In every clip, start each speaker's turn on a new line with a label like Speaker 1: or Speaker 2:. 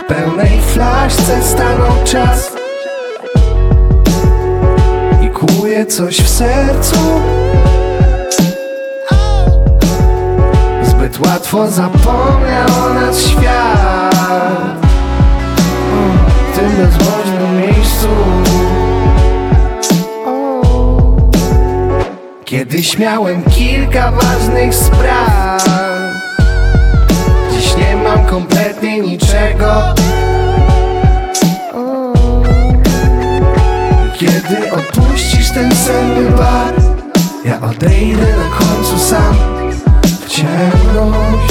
Speaker 1: pełnej flaszce stanął czas i kłuje coś w sercu. Zbyt łatwo zapomniał o nas świat w tym bezbożnym miejscu. Kiedyś miałem kilka ważnych spraw, dziś nie mam kompletnie niczego. Kiedy opuścisz ten senny bar, ja odejdę na końcu sam w ciemność,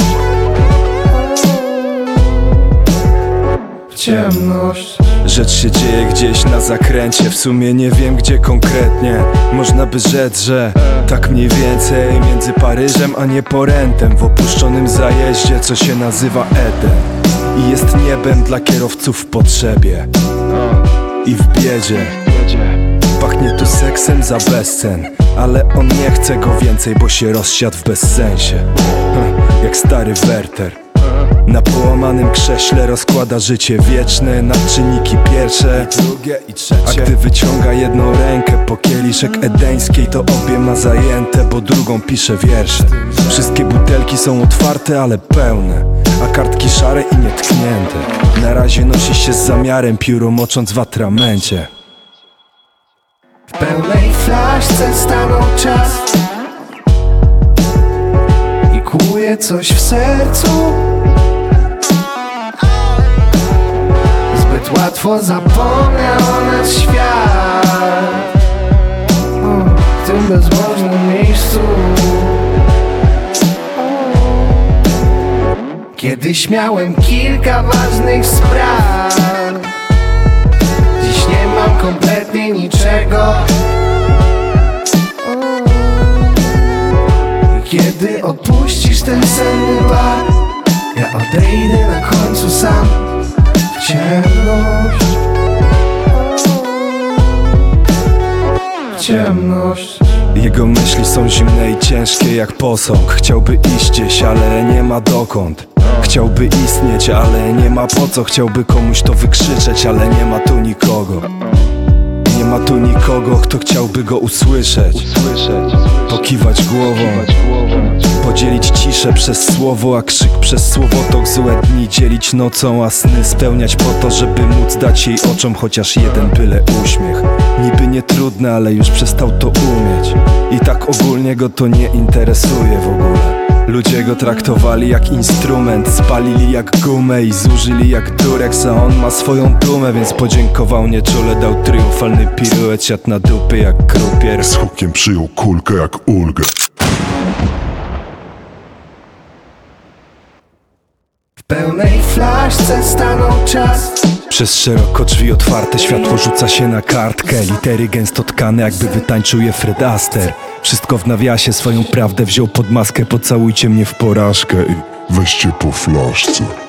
Speaker 1: w ciemność.
Speaker 2: Rzecz się dzieje gdzieś na zakręcie, w sumie nie wiem gdzie konkretnie. Można by rzec, że tak mniej więcej między Paryżem a Nieporentem, w opuszczonym zajeździe, co się nazywa Eden. I jest niebem dla kierowców w potrzebie i w biedzie. Pachnie tu seksem za bezcen, ale on nie chce go więcej, bo się rozsiadł w bezsensie. Jak stary Werter na połamanym krześle rozkłada życie wieczne na czynniki pierwsze, drugie i trzecie. A gdy wyciąga jedną rękę po kieliszek edeńskiej, to obie ma zajęte, bo drugą pisze wiersze. Wszystkie butelki są otwarte, ale pełne, a kartki szare i nietknięte. Na razie nosi się z zamiarem, pióro mocząc w atramencie.
Speaker 1: W pełnej flaszce stanął czas i kłuje coś w sercu. Zbyt łatwo zapomniał o nas świat w tym bezbożnym miejscu. Kiedyś miałem kilka ważnych spraw, dziś nie mam kompletnie niczego. Kiedy opuścisz ten senny bar, ja odejdę na końcu sam w ciemność, w ciemność.
Speaker 2: Jego myśli są zimne i ciężkie jak posąg. Chciałby iść gdzieś, ale nie ma dokąd. Chciałby istnieć, ale nie ma po co. Chciałby komuś to wykrzyczeć, ale nie ma tu nikogo. Nie ma tu nikogo, kto chciałby go usłyszeć. Pokiwać głową, podzielić ciszę przez słowo, a krzyk przez słowotok. Złe dni dzielić nocą, a sny spełniać po to, żeby móc dać jej oczom chociaż jeden byle uśmiech. Niby nie trudne, ale już przestał to umieć. I tak ogólnie go to nie interesuje w ogóle. Ludzie go traktowali jak instrument, spalili jak gumę i zużyli jak dureks, a on ma swoją dumę, więc podziękował nieczule, dał triumfalny piruet, siadł na dupy jak krupier.
Speaker 3: Z hukiem przyjął kulkę jak ulgę.
Speaker 1: W pełnej flaszce stanął czas.
Speaker 2: Przez szeroko drzwi otwarte, światło rzuca się na kartkę. Litery gęsto tkane, jakby wytańczył je Fred Astaire. Wszystko w nawiasie, swoją prawdę wziął pod maskę. Pocałujcie mnie w porażkę i
Speaker 3: weźcie po flaszce.